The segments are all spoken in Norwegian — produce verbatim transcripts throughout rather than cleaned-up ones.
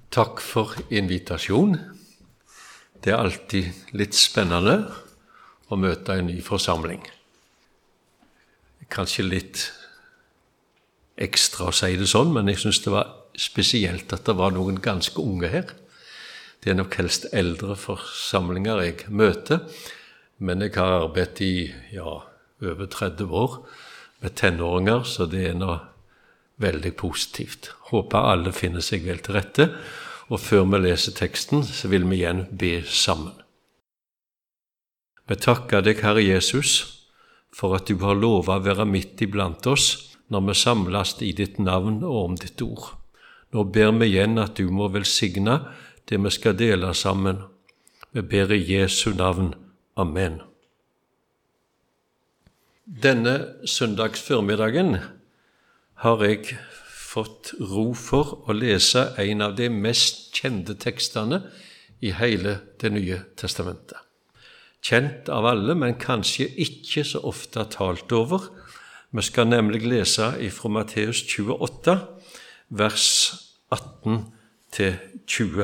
Takk for invitasjon. Det er alltid litt spennende å møte en ny forsamling. Kanskje litt ekstra å si det sånn, men jeg synes det var spesielt at det var noen ganske unge her. Det er nok helst eldre forsamlinger jeg møter, men jeg har arbeidet i ja, over tretti år med tenåringer, så det er noe veldig positivt. Håper alle finner seg vel til rette, og før vi leser teksten, så vil vi igjen be sammen. Vi takker deg, Herre Jesus, for at du har lovet å være midt iblant oss når vi samles i ditt navn og om ditt ord. Nå ber vi igjen at du må velsigne det vi skal dele sammen. Vi ber i Jesu navn. Amen. Denne søndagsformiddagen har jeg fått ro for å lese en av de mest kjente tekstene i hele Det nye testamentet. Kjent av alle, men kanskje ikke så ofte talt over. Vi skal nemlig lese fra Matteus tjueåtte, vers atten til tjue.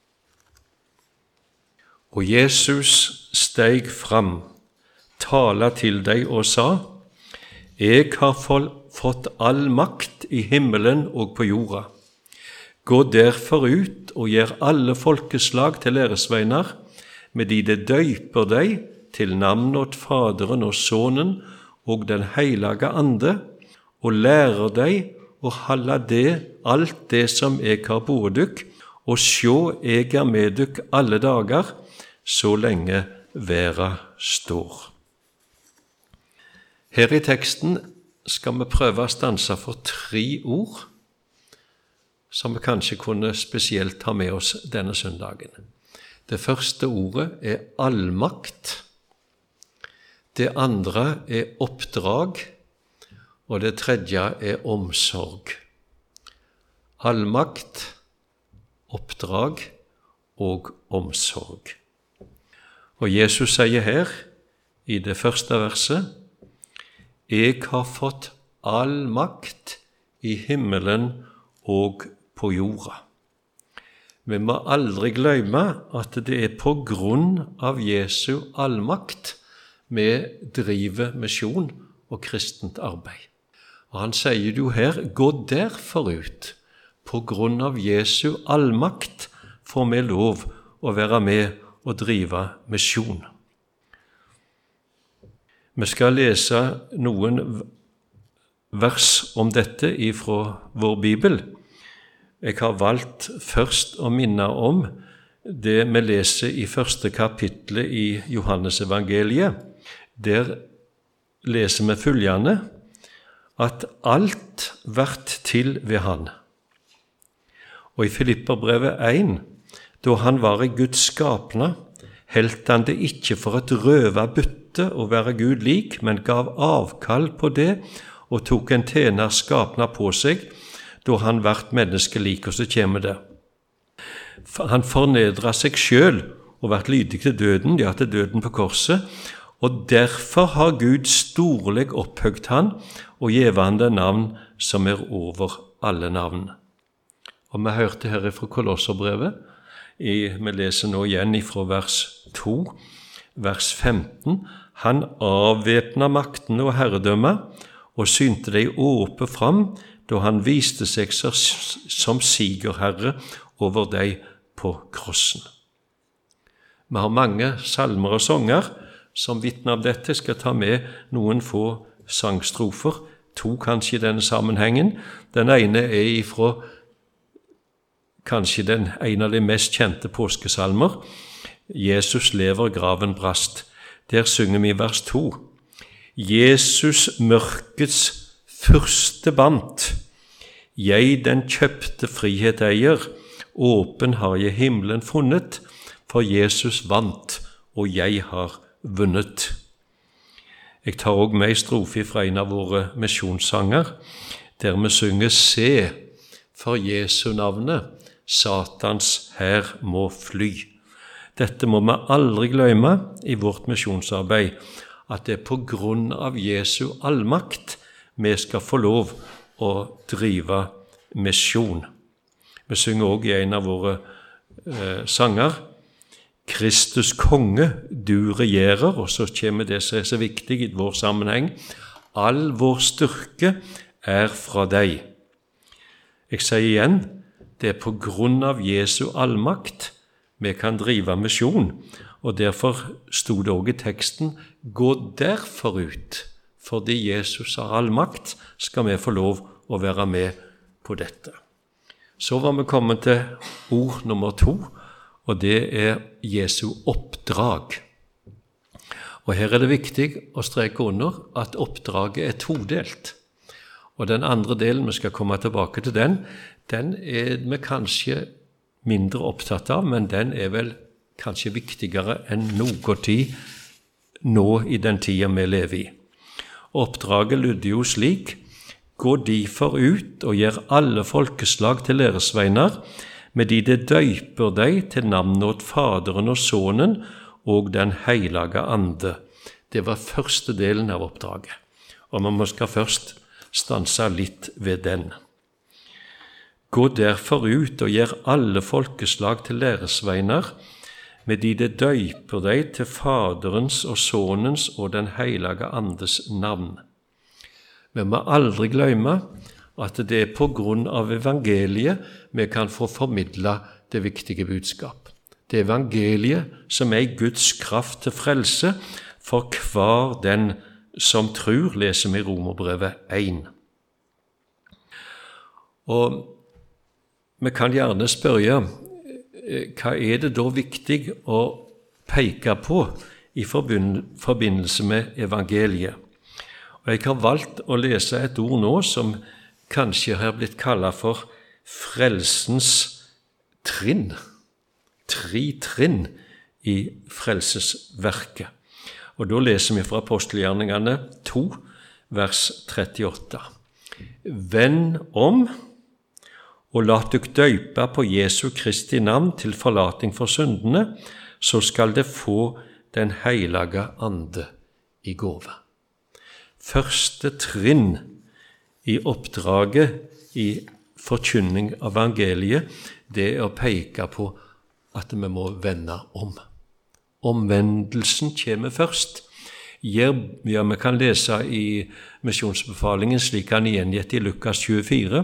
Og Jesus steg fram, tala til deg og sa, «Jeg har fått all makt i himmelen og på jorda. Gå derfor ut og gjør alle folkeslag til læresveinar, med de det døyper deg til navnet Faderen og Sønnen og den heilage Ande, og lærer deg å holde det, alt det som jeg har boet dykk, og sjå jeg er med dykk alle dager, så lenge verda står.» Her i teksten skal vi prøve å stanse for tre ord, som vi kanskje kunne spesielt ha med oss denne søndagen. Det første ordet er allmakt, det andre er oppdrag, og det tredje er omsorg. Allmakt, oppdrag og omsorg. Og Jesus sier her, i det første verset, «Jeg har fått all makt i himmelen og på jorda.» Vi må aldri glemme at det er på grunn av Jesu allmakt vi driver misjon og kristent arbeid. Og han sier jo her, «Gå derfor ut, på grunn av Jesu allmakt får vi lov å være med og drive misjon.» Vi skal lese noen vers om dette ifra vår Bibel. Jeg har valgt først å minne om det vi leser i første kapitlet i Johannes evangeliet. Der leser vi følgende, at alt vart til ved han. Og i Filipperbrevet én, da han var i Guds skapna, helt han det ikke for et røva bytte å være Gud lik, men gav avkall på det og tok en tjener skapna på seg, da han vart menneskelik, og så kommer det. Han fornedret seg selv og vart lydig til døden, ja til døden på korset, og derfor har Gud storlig opphøgt han og gjevet han det navn som er over alle navn. Og vi hørte her fra Kolosserbrevet, I, vi leser nå igjen fra vers to, vers femten, han avvæpna makten og herredømme, og synte deg åpe fram, da han viste seg som sigerherre over deg på krossen. Vi har mange salmer og sanger som vitner om dette. Jeg skal ta med noen få sangstrofer, to kanskje i denne sammenhengen. Den ene er ifra kanskje den en av de mest kjente påskesalmer, Jesus lever, graven brast. Der synger vi vers to. Jesus mørkets første bant, jeg den kjøpte frihet eier, åpen har jeg himmelen funnet, for Jesus vant, og jeg har vunnet. Jeg tar også med en strofe fra en av våre misjonssanger, der vi synger Se, for Jesu navnet, Satans hær må fly. Dette må vi aldri glemme i vårt misjonsarbeid, at det er på grunn av Jesu allmakt vi skal få lov å drive misjon. Vi synger også i en av våre eh, sanger Kristus konge, du regjerer, og så kommer det som er så viktig i vår sammenheng. All vår styrke er fra deg. Jeg sier igjen, det er på grunn av Jesu allmakt vi kan drive misjon, og derfor stod det også i teksten, gå derfor ut, fordi Jesus har allmakt, skal vi få lov å være med på dette. Så var vi kommet til ord nummer to, og det er Jesu oppdrag. Og her er det viktig å streke under at oppdraget er todelt. Og den andre delen, vi skal komme tilbake til den, den er vi kanskje mindre opptatt av, men den er vel kanskje viktigere enn noe tid nå i den tiden vi lever i. Oppdraget lydde jo slik, gå derfor ut og gjør alle folkeslag til læresveiner, med de det døyper deg til navnet åt Faderen og Sønnen og den hellige ande. Det var første delen av oppdraget, og man skal først stanse litt ved den. Gå derfor ut og gjør alle folkeslag til læresveiner, med de det døyper deg til Faderens og Sønnens og den hellige andes navn. Vi må aldri glemme at det er på grunn av evangeliet vi kan få formidla det viktige budskap. Det er evangeliet som er Guds kraft til frelse for hver den som tror, leser vi i Romerbrevet én. Og vi kan gjerne spørre, hva er det da viktig å peke på i forbindelse med evangeliet? Og jeg har valgt å lese et ord nå som kanskje har blitt kallet for frelsens trinn. Tre trinn i frelsesverket. Og da leser vi fra apostelgjerningene to, vers trettiåtte. Vend om og la dykk døype på Jesu Kristi navn til forlating for syndene, så skal det få den hellige ande i gåve. Første trinn i oppdraget i forkynning av evangeliet, det er å peke på at vi må vende om. Omvendelsen kommer først. Ja, vi kan lese i misjonsbefalingen slik han gjengitt i Lukas tjuefire.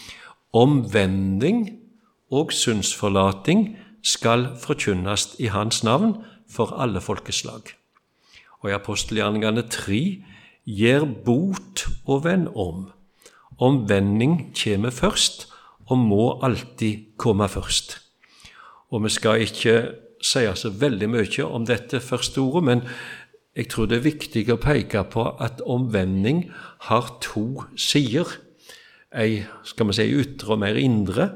Omvending og syndsforlating skal forkynnes i hans navn for alle folkeslag. Og i apostelgjerningene tre, gjør bot og vend om. Omvending kommer først, og må alltid komme først. Og vi skal ikke si så veldig mye om dette første ordet, men jeg tror det er viktig å peke på at omvending har to sider. Ei, skal vi si, ytre og mer indre.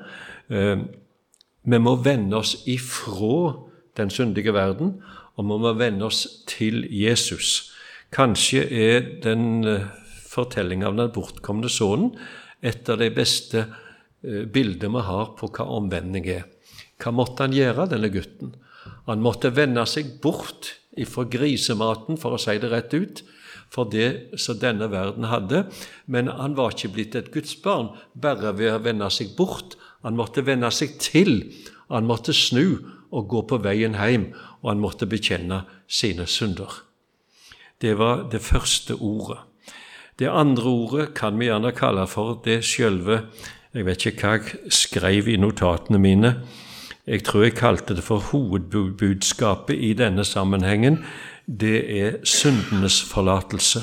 Vi må vende oss ifra den syndige verden, og vi må vende oss til Jesus. Kanskje er den fortellingen av den bortkomne sønnen et av de beste bilder vi har på hva omvending er. Hva måtte han gjøre, denne gutten? Han måtte vende seg bort ifra grisematen, for å si det rett ut, for det som denne verden hadde, men han var ikke blitt et Guds barn bare ved å vende seg bort. Han måtte vende seg til, han måtte snu og gå på veien hjem, og han måtte bekjenne sine synder. Det var det første ordet. Det andre ordet kan vi gjerne kalle for det selve, jeg vet ikke hva jeg skrev i notatene mine, jeg tror jeg kalte det for hovedbudskapet i denne sammenhengen, det er syndenes forlatelse.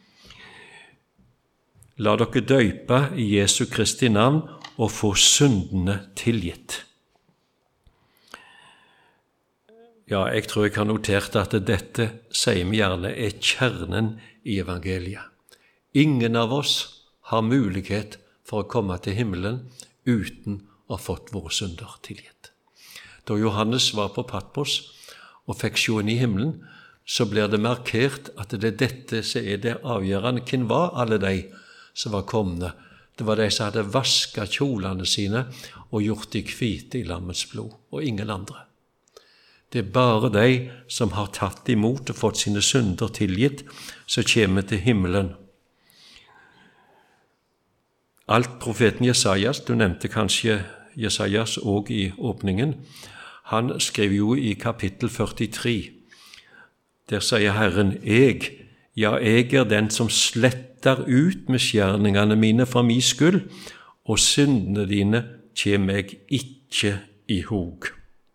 La dere døype i Jesu Kristi navn og få syndene tilgitt. Ja, jeg tror jeg har notert at dette, sier vi gjerne, er kjernen i evangeliet. Ingen av oss har mulighet for å komme til himmelen uten å ha fått våre synder tilgitt. Da Johannes var på Patmos og fikk se inn i himmelen, så blir det markert at det er dette som er det avgjørende. Hvem var alle de som var komne? Det var de som hadde vasket kjolene sine og gjort de hvite i lammets blod, og ingen andre. Det er bare de som har tatt imot og fått sine synder tilgitt, som kommer til himmelen. Alt profeten Jesajas, du nevnte kanskje Jesajas og i åpningen. Han skrev jo i kapittel førtitre. Der sier Herren, jeg, ja, jeg er den som sletter ut misgjerningene mine for min skyld, og syndene dine kjem meg ikke i hog.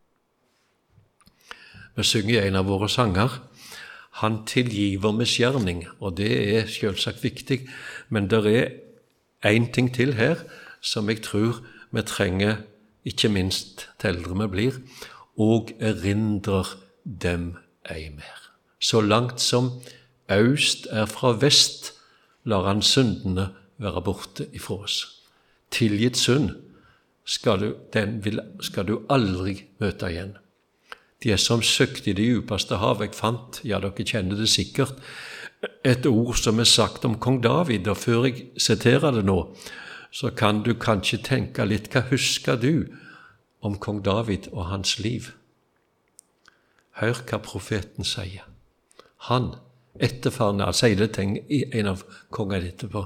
Vi synger i en av våre sanger, han tilgiver misgjerning, og det er selvsagt viktig, men det er en ting til her som jeg tror vi trenger, ikke minst til eldre vi blir, og erindrer dem ei mer. Så langt som øst er fra vest, lar han syndene være borte ifra oss. Tilgitt synd skal du, den vil, skal du aldri møte igjen. De er som søkt i det djupeste hav. Jeg fant, ja, dere kjenner det sikkert, et ord som er sagt om kong David, og før jeg siterer det nå, så kan du kanskje tenke litt, hva husker du om kong David og hans liv? Hør hva profeten sier. Han, etterfaren, han sier det til en av kongene etterpå.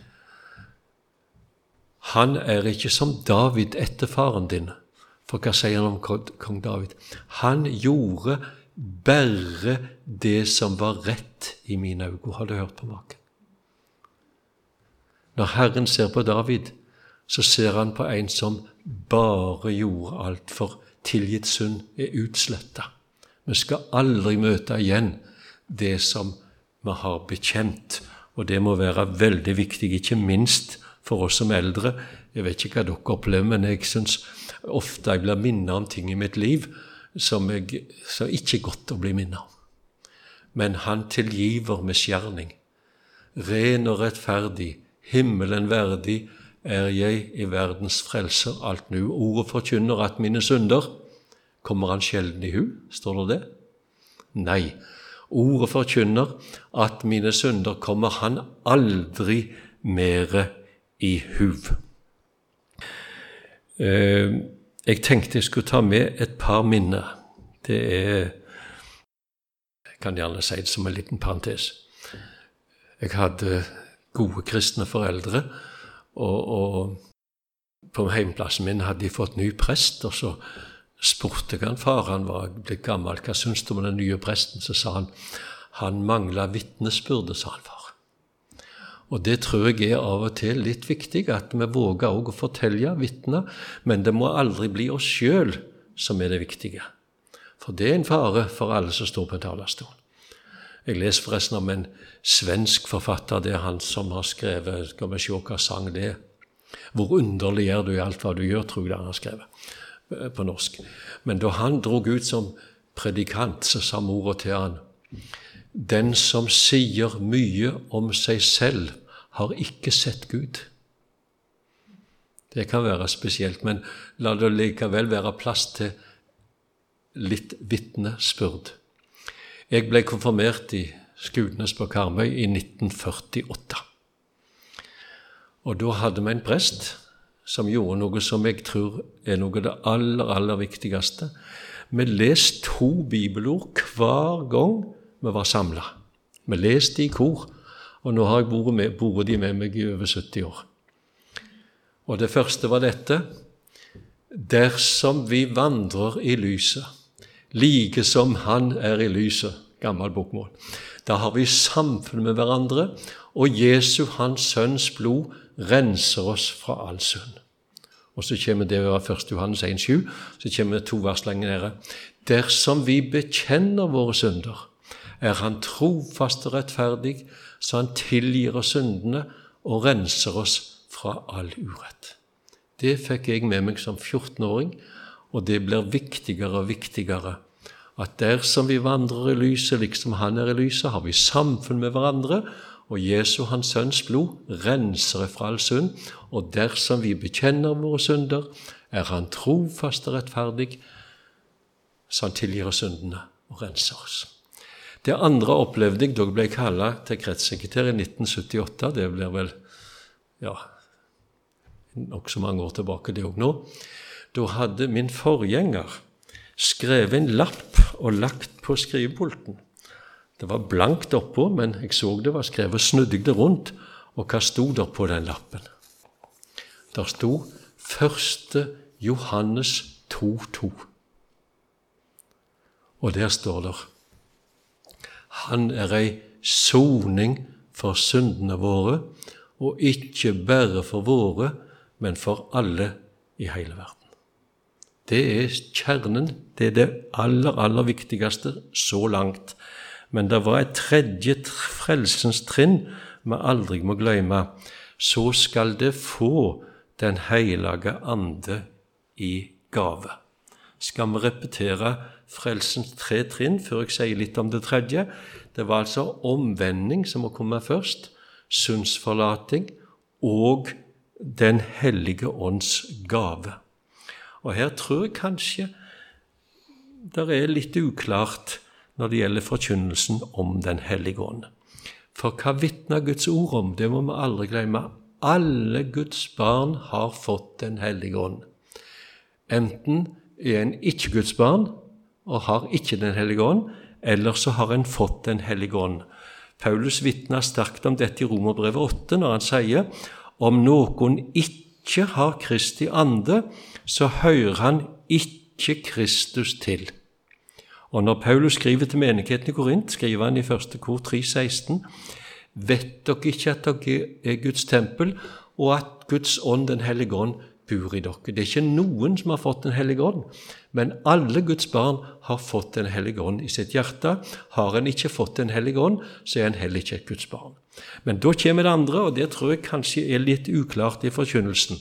Han er ikke som David, etterfaren din. For hva sier han om kong David? Han gjorde bare det som var rett i mine øyne. Har du hørt på maken? Når Herren ser på David, så ser han på en som bare gjorde alt, for tilgitt synd er utslettet. Vi skal aldri møte igjen det som vi har bekjent, og det må være veldig viktig, ikke minst for oss som eldre. Jeg vet ikke hva dere opplever, men jeg synes ofte jeg blir minnet om ting i mitt liv som, jeg, som ikke er godt å bli minnet om. Men han tilgiver misgjerning. Ren og rettferdig, himmelen verdig, er jeg i verdens frelser alt nu. Ordet forkynner at mine synder, kommer han sjelden i hu? Står det det? Nei. Ordet forkynner at mine synder kommer han aldri mere i huv. Eh, jeg tenkte jeg skulle ta med et par minner. Det er, jeg kan gjerne si det som en liten parentes. Jeg hadde gode kristne foreldre, og, og på heimplassen min hadde de fått ny prest, og så spurte jeg han, far, han var blitt gammel, hva synes du om den nye presten? Så sa han, han manglet vitnesbyrde, sa han, far. Og det tror jeg er av og til litt viktig, at vi våger også å fortelle vitner, men det må aldri bli oss selv som er det viktige. For det er en fare for alle som står på en talerstol. Jeg leser forresten om en svensk forfatter, det er han som har skrevet, skal vi se hva sang det er. Hvor underlig er du i alt hva du gjør, tror jeg han har skrevet på norsk. Men da han drog ut som predikant, så sa mora til han, den som sier mye om seg selv, har ikke sett Gud. Det kan være spesielt, men la det likevel være plass til litt vitnesbyrd. Jeg ble konfirmert i Skudenes på Karmøy i nitten førtiåtte. Og da hadde vi en prest som gjorde noe som jeg tror er noe av det aller, aller viktigste. Vi leste to bibelord hver gang vi var samlet. Vi leste i kor, og nå har jeg boret, med, boret de med meg i over sytti år. Og det første var dette, dersom vi vandrer i lyset, like som han er i lyset, gammel bokmål, da har vi samfunn med hverandre, og Jesu, hans sønns blod, renser oss fra all synd. Og så kommer det over første Johannes en sju, så kommer det to vers lenger nede. Dersom vi bekjenner våre synder, er han trofast og rettferdig, så han tilgir oss syndene og renser oss fra all urett. Det fikk jeg med meg som fjortenåring, og det blir viktigere og viktigere at dersom vi vandrer i lyset, liksom han er i lyset, har vi samfunn med hverandre, og Jesu, hans sønns blod, renser fra all synd, og dersom vi bekjenner våre synder, er han trofast og rettferdig, så han tilgir oss syndene og renser oss. Det andre opplevde jeg da jeg ble kallet til kretssekretær i nitten syttiåtte, det blir vel, ja, nok så mange år tilbake det også nå. Da hadde min forgjenger skrevet en lapp og lagt på skrivepulten. Det var blankt oppå, men jeg så det var skrevet, snudde jeg det rundt, og hva stod der på den lappen? Der stod første Johannes to to. Og der står det: Han er ei soning for syndene våre, og ikke bare for våre, men for alle i hele verden. Det er kjernen, det er det aller, aller viktigste så langt. Men det var et tredje frelsens trinn vi aldri må glemme. Så skal det få Den hellige ande i gave. Skal vi repetere frelsens tre trinn før jeg sier litt om det tredje? Det var altså omvending som må komme først, syndsforlating og Den hellige ånds gave. Og her tror jeg kanskje det er litt uklart når det gjelder forkynnelsen om Den hellige ånd. For hva vitner Guds ord om? Det må vi aldri glemme. Alle Guds barn har fått Den hellige ånd. Enten er en ikke Guds barn og har ikke Den hellige ånd, eller så har en fått Den hellige ånd. Paulus vitner sterkt om dette i Romerbrevet åtte når han sier: om noen ikke har Kristi ande, så hører han ikke Kristus til. Og når Paulus skriver til menigheten i Korint, skriver han i første kor tre seksten: vet dere ikke at dere er Guds tempel, og at Guds ånd, Den hellige ånd, bor i dere? Det er ikke noen som har fått Den hellige ånd, men alle Guds barn har fått Den hellige ånd i sitt hjerte. Har en ikke fått Den hellige ånd, så er en heller ikke et Guds barn. Men da kommer det andre, og det tror jeg kanskje er litt uklart i forkynnelsen.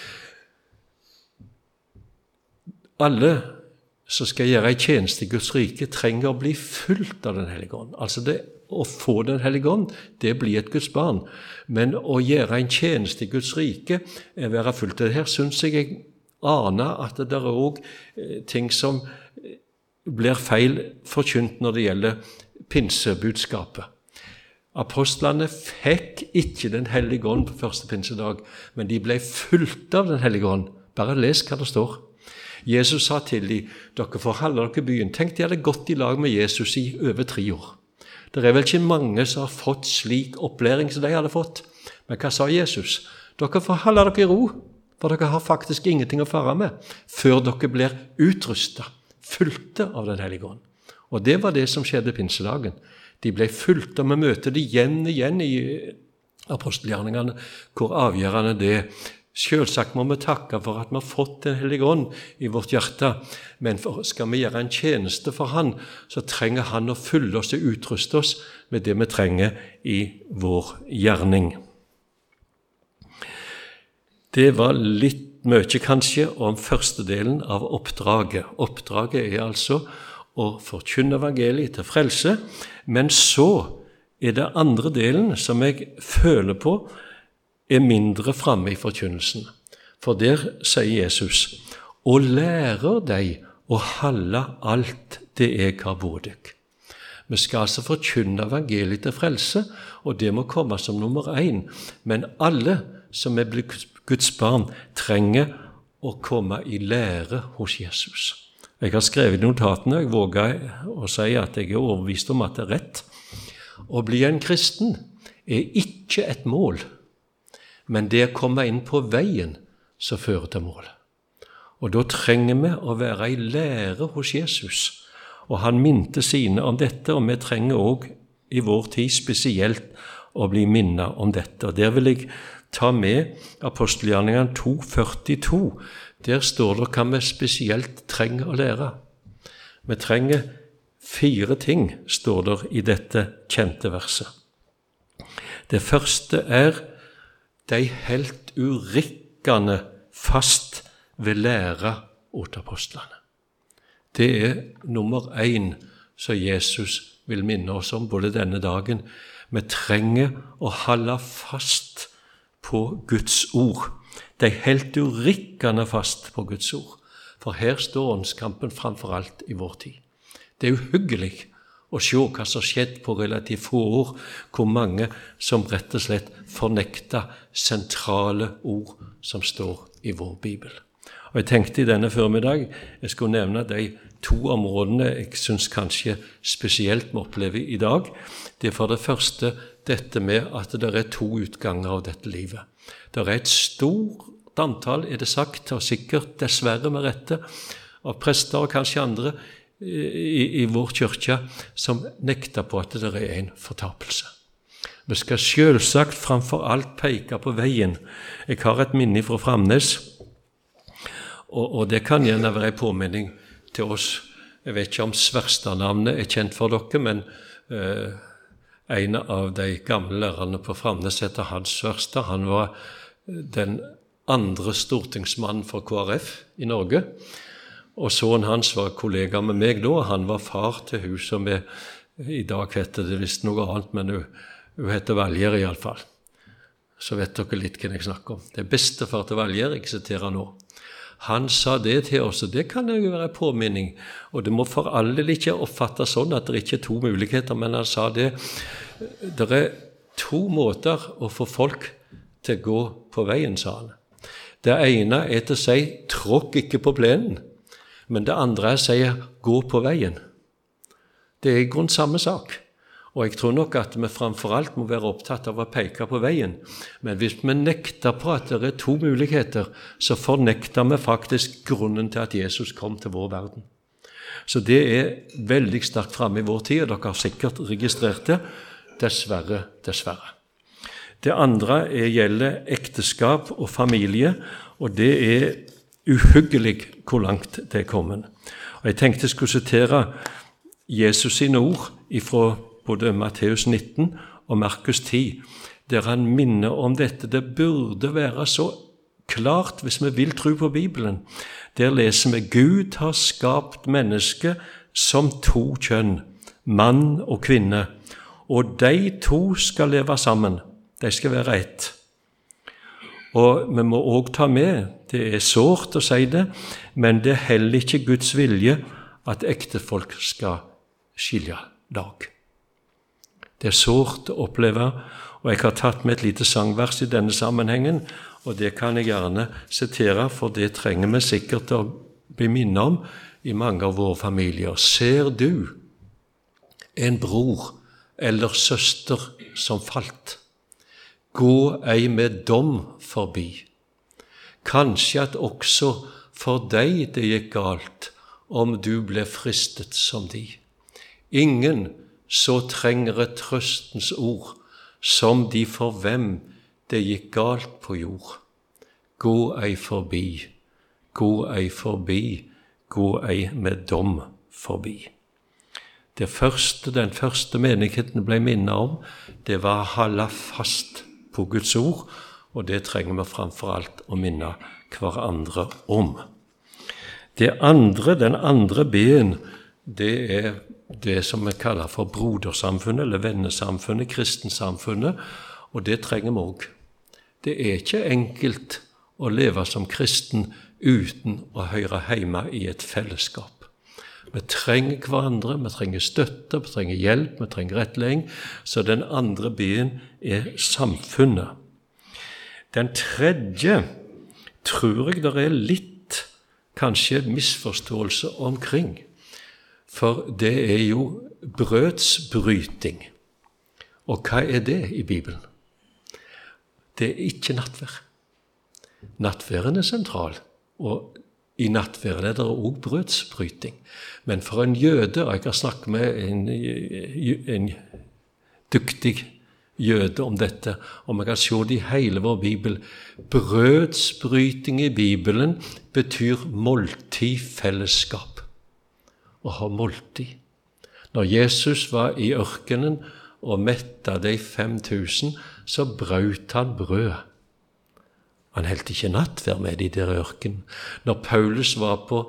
Alle som skal gjøre en tjeneste i Guds rike, trenger å bli fulgt av Den hellige ånd. Altså det å få Den hellige ånd, det blir et Guds barn. Men å gjøre en tjeneste i Guds rike, er å være fulgt av det. Her synes jeg jeg aner at det er også ting som blir feil forkynt når det gjelder pinsebudskapet. Apostlene fikk ikke Den hellige ånd på første pinsedag, men de ble fulgt av Den hellige ånd. Bare les hva det står. Jesus sa til dem: dere får holde dere byen. Tenk, de hadde gått i lag med Jesus i over tre år. Det er vel ikke mange som har fått slik opplæring som de hadde fått. Men hva sa Jesus? Dere får holde dere i ro, for dere har faktisk ingenting å fare med, før dere blir utrustet, fulgte av Den hellige ånd. Og det var det som skjedde pinsedagen. De ble fulgt, og vi møter det igjen og igjen i apostelgjerningene, hvor avgjørende det er. Selvsagt må vi takke for at vi har fått Den hellige ånd i vårt hjerte, men for, skal vi gjøre en tjeneste for Han, så trenger Han å fylle oss og utruste oss med det vi trenger i vår gjerning. Det var litt mye kanskje om første delen av oppdraget. Oppdraget er altså å forkynne evangeliet til frelse, men så er det andre delen som jeg føler på er mindre fremme i forkynnelsen. For der sier Jesus: og lærer deg å holde alt det jeg har båret deg. Vi skal altså forkynne evangeliet til frelse, og det må komme som nummer én. Men alle som er blitt Guds barn, trenger å komme i lære hos Jesus. Jeg har skrevet i notatene, jeg våger å si at jeg er overbevist om at det er rett. Å bli en kristen er ikke et mål, men det å komme inn på veien som fører til mål. Og da trenger vi å være i lære hos Jesus. Og han minte sine om dette, og vi trenger også i vår tid spesielt å bli minnet om dette. Og der vil jeg ta med apostelgjerningene to førtito. Der står det hva vi spesielt trenger å lære. Vi trenger fire ting, står det i dette kjente verset. Det første er: de helt urikkende fast ved lære åt apostlene. Det er nummer én som Jesus vil minne oss om både denne dagen. Vi trenger å holde fast på Guds ord. De helt urikkende fast på Guds ord. For her står åndskampen framfor alt i vår tid. Det er uhyggelig å se hva som har skjedd på relativt få år, hvor mange som rett og slett fornekter sentrale ord som står i vår Bibel. Og jeg tenkte i denne formiddag jeg skulle nevne de to områdene jeg synes kanskje spesielt vi opplever i dag. Det er for det første dette med at det er to utganger av dette livet. Det er et stor antall er det sagt, og sikkert dessverre med rette, av prester og kanskje andre i, i vår kirke som nekter på at det er en fortapelse. Vi skal selvsagt framfor alt peke på veien. Jeg har et minne fra Framnes, og, og det kan gjerne være en påminning til oss. Jeg vet ikke om Sverstad-navnet er kjent for dere, men eh, en av de gamle lærerne på Framnes heter Hans Sverstad. Han var den andre stortingsmannen for K R F i Norge, og sønnen hans var kollega med meg da. Han var far til hun som er, i dag heter det visst noe annet, men hun, hun heter Valjer i alle fall. Så vet dere litt hva jeg snakker om. Det er bestefar til Valjer, jeg siterer nå. Han sa det til oss, og det kan jo være påminning, og det må for alle ikke oppfattes sånn at det ikke er to muligheter, men han sa det, det er to måter å få folk til å gå på veien, sa han. Det ene er til å si, tråkk ikke på plenen, men det andre er å si, gå på veien. Det er i grunn samme sak. Og jeg tror nok at vi framfor alt må være opptatt av å peke på veien. Men hvis vi nekter på at det er to muligheter, så fornekter vi faktisk grunnen til at Jesus kom til vår verden. Så det er veldig sterkt fremme i vår tid, og dere har sikkert registrert det. Dessverre, dessverre. Det andre er, gjelder ekteskap og familie, og det er uhyggelig hvor langt det er kommet. Og jeg tenkte jeg skulle sitere Jesus sine ord ifra både Matteus nitten og Markus ti, der han minner om dette. Det burde være så klart hvis vi vil tro på Bibelen. Der leser vi, Gud har skapt mennesket som to kjønn, mann og kvinne, og de to skal leve sammen. De skal være ett. Og vi må også ta med, det er sårt å si det, men det er heller ikke Guds vilje at ektefolk skal skilje lag. Det er sårt å oppleve, og jeg har tatt med et lite sangvers i denne sammenhengen, og det kan jeg gjerne sitere, for det trenger vi sikkert å bli minnet om i mange av våre familier. Ser du en bror eller søster som falt, gå ei med dom forbi. Kanskje at også for deg det gikk galt, om du ble fristet som de. Ingen så trenger et trøstens ord, som de for hvem det gikk galt på jord. Gå ei forbi, gå ei forbi, gå ei med dom forbi. Det første, den første menigheten ble minnet om, det var å holde fast på Guds ord, og det trenger vi framfor alt å minne hverandre om. Det andre, den andre ben, det er det som vi kaller for brodersamfunnet, eller vennesamfunnet, kristensamfunnet, og det trenger vi også. Det er ikke enkelt å leve som kristen uten å høre hjemme i et fellesskap. Vi trenger hverandre, vi trenger støtte, vi trenger hjelp, vi trenger rettledning, så den andre ben er samfunnet. Den tredje tror jeg det er litt, kanskje misforståelse omkring, for det er jo brødsbryting. Og hva er det i Bibelen? Det er ikke nattverd. Nattverden er sentral, og i nattverden er det også brødsbryting. Men for en jøde, og jeg har snakket med en, en dyktig jøde om dette, og man kan se det i hele vår Bibel, brødsbryting i Bibelen betyr måltid, fellesskap. Å ha måltid. Når Jesus var i ørkenen og metta de fem tusen, så brøt han brød. Han heldte ikke nattverd med de der i ørkenen. Når Paulus var på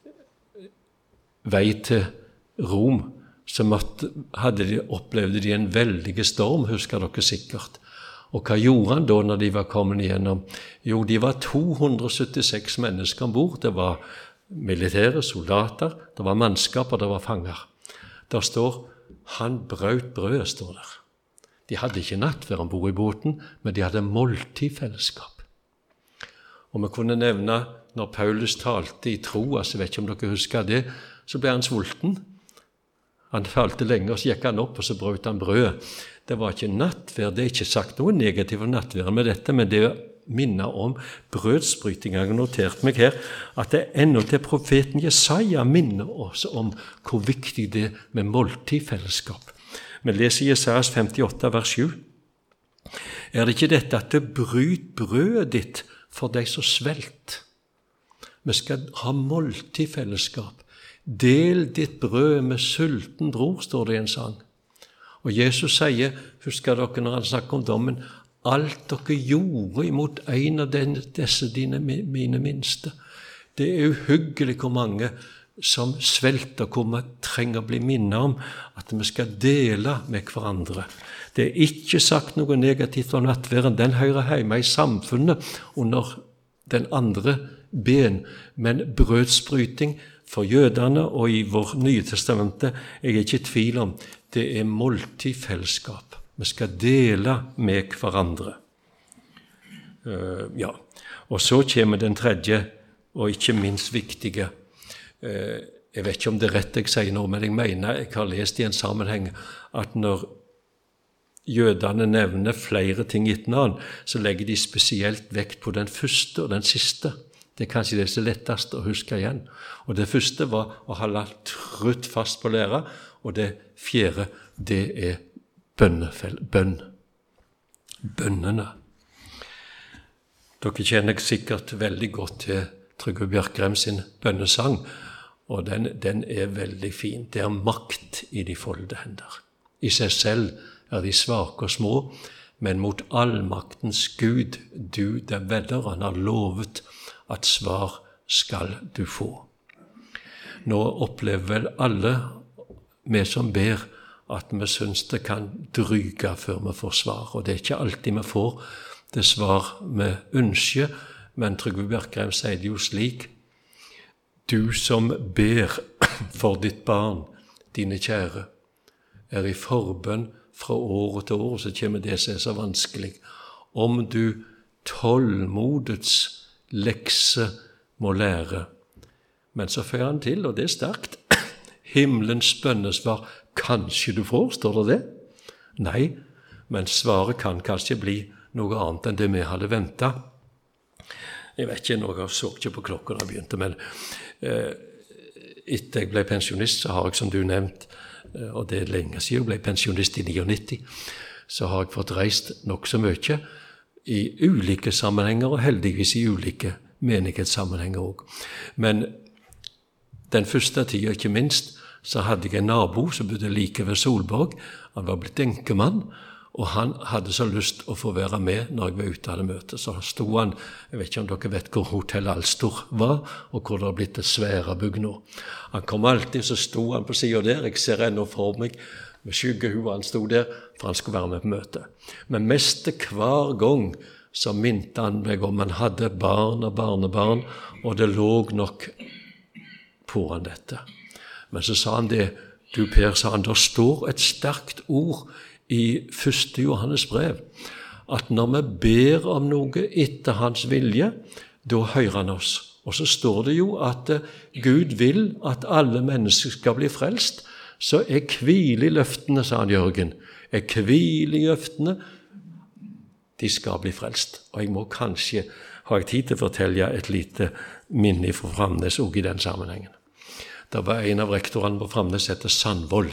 vei til Rom, så måtte, hadde de, opplevde de en veldig storm, husker dere sikkert. Og hva gjorde han da når de var kommet igjennom? Jo, de var to hundre syttiseks mennesker ombord. Det var militære, soldater, det var mannskaper, det var fanger. Der står, han brøt brødet, står der. De hadde ikke nattverd ombord i båten, men de hadde måltidfellesskap. Og vi kunne nevne, når Paulus talte i tro, altså jeg vet ikke om dere husker det, så ble han sulten. Han talte lenge, og så gikk han opp, og så brøt han brødet. Det var ikke nattverd, det er ikke sagt noe negativt om nattverd med dette, men det minne om brødsbryting. Jeg har notert meg her at det ennå til profeten Jesaja minner oss om hvor viktig det er med måltidfellesskap. Vi leser Jesajas femtiåtte, vers sju. Er det ikke dette at det bryt brødet ditt for deg som svelt? Vi skal ha måltidfellesskap. Del ditt brød med sulten bror, står det i en sang. Og Jesus sier, husker dere når han snakker om dommen, alt dere gjorde imot en av den, disse dine, mine minste. Det er uhyggelig hvor mange som svelter, hvor vi trenger å bli minnet om at vi skal dele med hverandre. Det er ikke sagt noe negativt om nattværen. Den hører hjemme i samfunnet under den andre ben, men brødsbryting for jødene og i vår Nye Testamentet, jeg er ikke i tvil om, det er måltidfellesskap. Vi skal dele med hverandre. Uh, ja, og så kommer den tredje, og ikke minst viktige. Uh, jeg vet ikke om det er rett jeg sier nå, men jeg mener, jeg har lest i en sammenheng, at når jødene nevner flere ting i et navn, så legger de spesielt vekt på den første og den siste. Det er kanskje det som er lettest å huske igjen. Og det første var å holde trutt fast på læra, og det fjerde, det er bønnefell, bønn. Bønnene. Dere kjenner sikkert veldig godt til Trygve Bjørkrem sin bønnesang, og den, den er veldig fin. Det er makt i de folde hender. I seg selv er de svake og små, men mot allmaktens Gud, du den vedder, han har lovet at svar skal du få. Nå opplever vel alle vi som ber at vi synes det kan dryge før vi får svar, og det er ikke alltid vi får det svar vi ønsker, men Trygve Bjørkrem sier det jo slik: du som ber for ditt barn, dine kjære, er i forbønn fra år til år, så kommer det som er så vanskelig. Om du tålmodets lekse må lære. Men så fører han til, og det er sterkt, himmelens bønnesvar, kanskje du får, står det det? Nei, men svaret kan kanskje bli noe annet enn det vi hadde ventet. Jeg vet ikke, noe jeg så ikke på klokken da jeg begynte, men eh, etter jeg ble pensjonist, så har jeg, som du nevnt, eh, og det er lenge siden jeg ble pensjonist i nittini, så har jeg fått reist nok så mye i ulike sammenhenger, og heldigvis i ulike menighetssammenhenger også. Men den første tiden, ikke minst, så hadde jeg en nabo som bodde like ved Solborg. Han var blitt enkemann, og han hadde så lyst å få være med når jeg var ute av det møtet. Så stod han, jeg vet ikke om dere vet hvor Hotell Alstor var, og hvor det har blitt et svære bygg nå. Han kom alltid, så stod han på siden der, jeg ser ennå for meg, med skyggehua han stod der, for han skulle være med på møtet. Men mest hver gang så minte han meg om han hadde barn og barnebarn, og det lå nok på han dette. Men så sa han det, du Per, sa han, der står et sterkt ord i første Johannes brev, at når vi ber om noe etter hans vilje, da hører han oss. Og så står det jo at Gud vil at alle mennesker skal bli frelst, så jeg hviler i løftene, sa han Jørgen. Jeg hviler i løftene, de skal bli frelst. Og jeg må kanskje, har jeg tid til å fortelle et lite minne fra Framnes også i den sammenhengen. Det var en av rektorene på Framnes som heter Sandvold.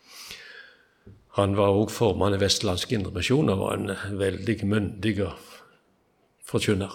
Han var også formann i Vestlandsk Indremisjon og var en veldig myndig forkynner.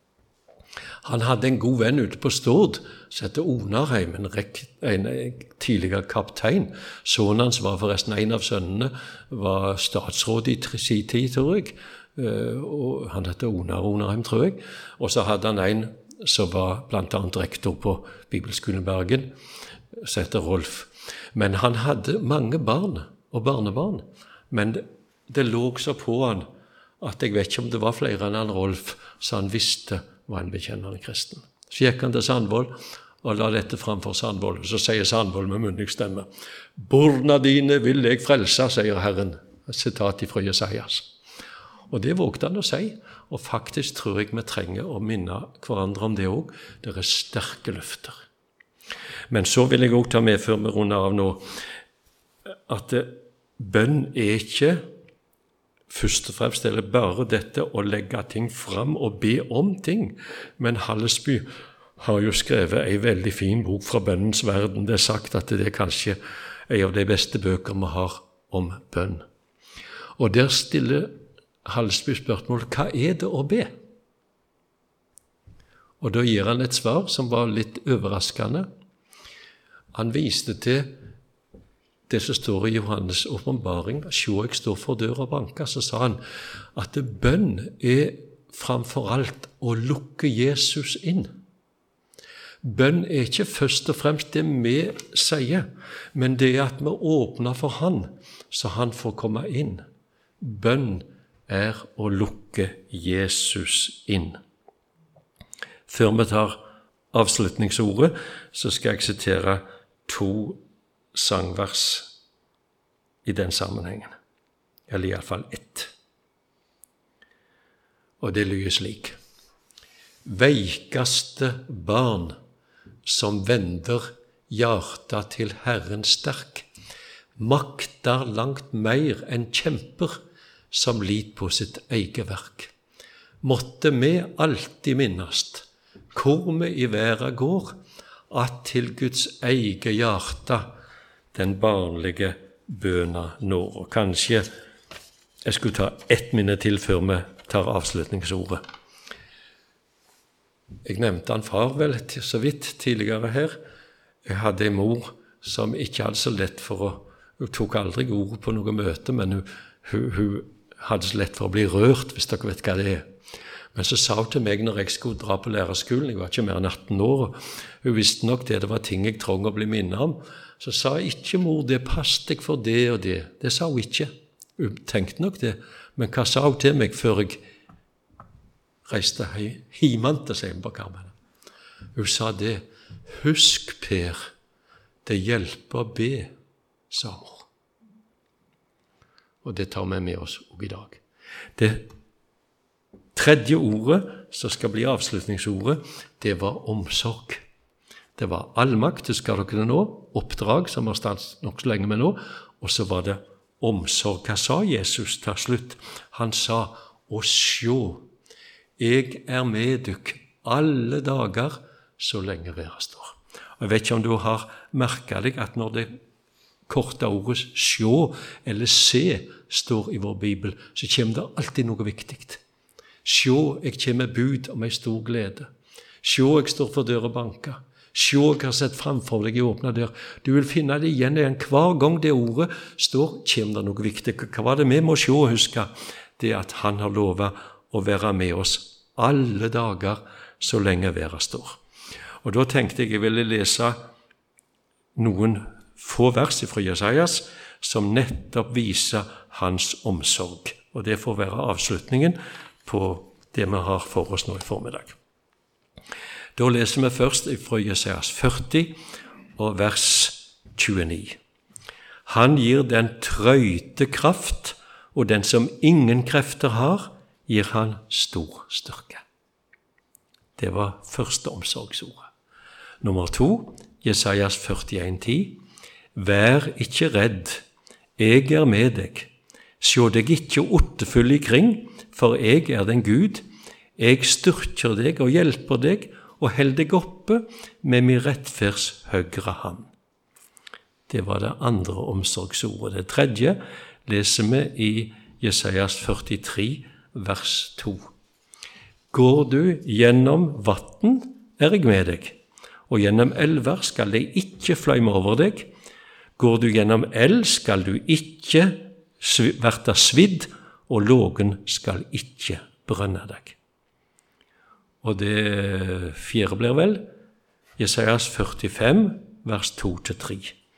Han hadde en god venn ute på Stord som heter Onarheim, en, en, en tidligere kaptein. Sønnen hans var forresten en av sønnene, var statsråd i sin tid, tror jeg. Og han heter Onar Onarheim, tror jeg. Og så hadde han en som var blant annet rektor på Bibelskolen Bergen, som heter Rolf. Men han hadde mange barn og barnebarn. Men det, det lå så på han at jeg vet ikke om det var flere enn han Rolf, så han visste var en bekjennende kristen. Så gikk han til Sandvold og la dette framfor Sandvold. Så sier Sandvold med munnig stemme: «Borna dine vil jeg frelse», sier Herren. Et sitat fra Jesajas. Og det vågte han å si. Og faktisk tror jeg vi trenger å minne hverandre om det også. Det er sterke løfter. Men så vil jeg også ta med før vi runder av nå, at bønn er ikke først og fremst er det bare dette å legge ting fram og be om ting. Men Hallesby har jo skrevet en veldig fin bok fra bønnens verden. Det er sagt at det er kanskje en av de beste bøker vi har om bønn. Og der stiller Hallesby spørsmål, hva er det å be? Og da gir han et svar som var litt overraskende. Han viste til det som står i Johannes åpenbaring, «Sjå, jeg står for dør og banker», så sa han at bønn er framfor alt å lukke Jesus inn. Bønn er ikke først og fremst det vi sier, men det er at vi åpner for han, så han får komme inn. Bønn er å lukke Jesus inn. Før vi tar avslutningsordet, så skal jeg sitere to sangvers i den sammenhengen, eller i alle fall ett. Og det lyder slik: Veikaste barn som vender hjarta til Herren sterk, maktar langt mer enn kjemper som lit på sitt eget verk. Måtte vi alltid minnast, hvor vi i verden går, at til Guds eget hjerte den barnlige bøna når. Og kanskje jeg skulle ta ett minne til før vi tar avslutningsordet. Jeg nevnte han far vel så vidt tidligere her. Jeg hadde en mor som ikke hadde så lett for å, hun tok aldri ordet på noe møte, men hun, hun, hun hadde så lett for å bli rørt, hvis dere vet hva det er. Men så sa hun til meg når jeg skulle dra på lærerskolen, jeg var ikke mer enn atten år, og hun visste nok det, det var ting jeg trong å bli minnet om, så sa jeg ikke, mor, det passet deg for det og det. Det sa hun ikke. Hun tenkte nok det, men hva sa hun til meg før jeg reiste hjemante seg på karmen? Hun sa det, husk Per, det hjelper å be, sa hun. Og det tar vi med oss også i dag. Det tredje ordet, som skal bli avslutningsordet, det var omsorg. Det var allmakt, det skal dere nå, oppdrag som har stått nok så lenge med nå, og så var det omsorg. Hva sa Jesus til slutt? Han sa, å sjå, jeg er med dykk alle dager så lenge verden står. Og jeg vet ikke om du har merket deg at når det korte ordet sjå eller se står i vår Bibel, så kommer det alltid noe viktig. Sjå, jeg kommer bud om en stor glede. Sjå, jeg står for dør og banker. Sjå, jeg har sett framfor deg i åpne dør. Du vil finne det igjen igjen. Hver gang det ordet står, kommer det noe viktig. Hva var det vi må sjå og huske? Det er at han har lovet å være med oss alle dager så lenge verden står. Og da tenkte jeg jeg ville lese noen få vers fra Jesajas som nettopp viser hans omsorg. Og det får være avslutningen på det vi har for oss nå i formiddag. Da leser vi først fra Jesajas førti og vers tjueni. Han gir den trøyte kraft, og den som ingen krefter har, gir han stor styrke. Det var første omsorgsordet. Nummer to, Jesajas førtien ti. Vær ikke redd, jeg er med deg. Sjå deg ikke åttefull i kring, for jeg er den Gud. Jeg styrker deg og hjelper deg, og held deg oppe med min rettferds høyre hand. Det var det andre omsorgsordet. Det tredje leser vi i Jesajas førtitre, vers to. Går du gjennom vatten, er jeg med deg, og gjennom elver skal jeg ikke fløyme over deg. Går du gjennom eld, skal du ikke verta svidd, og lågen skal ikke brønne deg. Og det fjerde blir vel Jesajas førtifem, vers to til tre.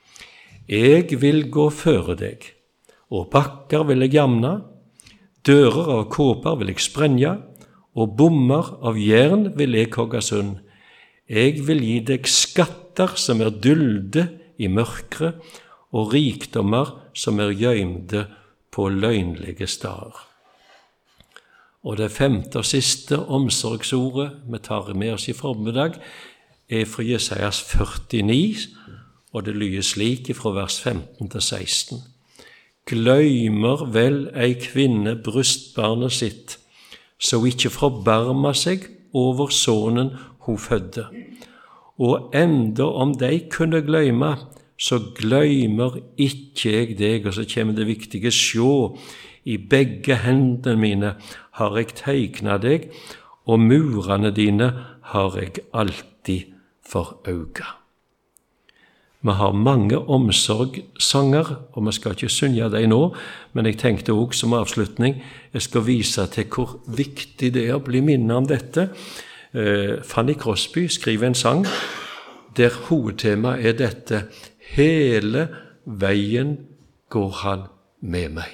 Jeg vil gå føre deg, og bakker vil jeg jamne, dører av kåper vil jeg sprenge, og bommer av jern vil jeg hogge sund. Jeg vil gi deg skatter som er dulde i mørkere, og rikdommer som er gjøymde på løgnlige steder. Og det femte og siste omsorgsordet vi tar med oss i formiddag er fra Jesajas førtini, og det lyder slik fra vers femten til seksten. gløymer vel ei kvinne brystbarnet sitt, så ikke forbarma seg over sonen hun fødde. Og enda om de kunne gløyme, så gløymer ikke jeg deg. Og så kommer det viktige: sjå, i begge hendene mine har jeg tegna deg, og murene dine har jeg alltid for øga. Vi har mange omsorgssanger, og vi skal ikke synge dem nå, men jeg tenkte også som avslutning, jeg skal vise til hvor viktig det er å bli minnet om dette. Eh, Fanny Crosby skriver en sang der hovedtemaet er dette: hele veien går han med meg.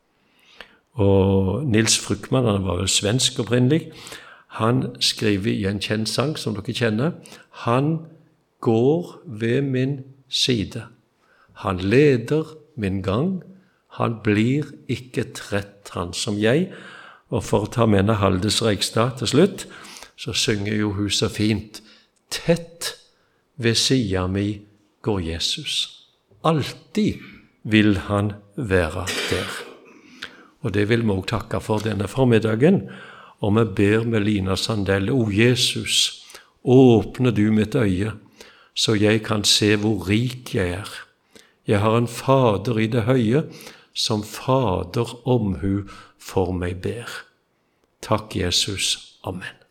Og Nils Frykman, han var jo svensk opprinnelig, han skriver i en kjent sang som dere kjenner: han går ved min side, han leder min gang, han blir ikke trett, han som jeg. Og for å ta med Haldes Reigstad til slutt, så synger jo hun så fint: tett ved sida mi går Jesus, alltid vil han være der. Og det vil vi også takke for denne formiddagen, og vi ber med Lina Sandell: O Jesus, åpne du mitt øye, så jeg kan se hvor rik jeg er. Jeg har en Fader i det høye, som Fader omhu for meg ber. Takk, Jesus. Amen.